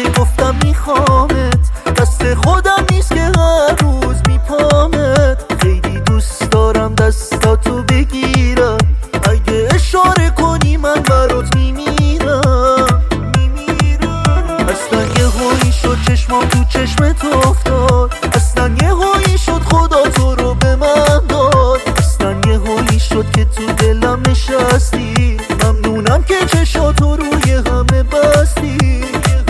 که گفتم میخوامت، دست خودم نیست که هر روز میپامت. خیلی دوست دارم دستاتو بگیرم، اگه اشاره کنی من برات میمیرم. اصلا یه هایی شد چشمام تو چشمت افتاد، اصلا یه هایی شد خدا تو رو به من داد. اصلا یه هایی شد که تو دلم نشستی، ممنونم که چشاتو روی همه بستی.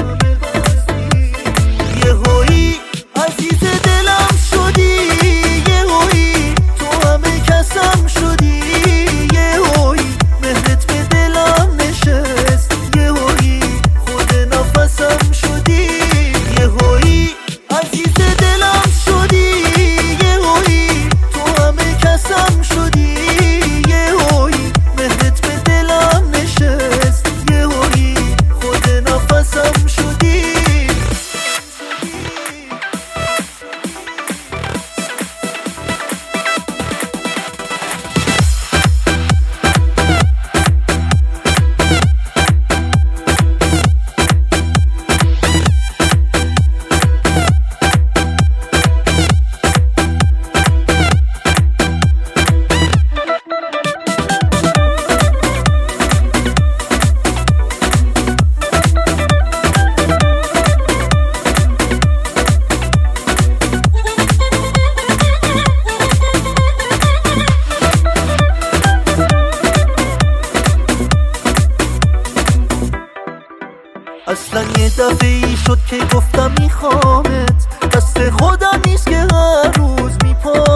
یه هایی عزیز دلم شدی، یه هایی تو همه کسم شدی، یه هایی مهرت به دلم نشست، یه هایی خود نفسم شدی. یه هایی عزیز دلم شدی، یه هایی تو همه کسم شدی، یه هایی مهرت به دلم نشست، یه هایی خود نفسم شدی. اصلا یه دفعه ای شد که گفتم میخوامت، دست خودم نیست که هر روز میپامت.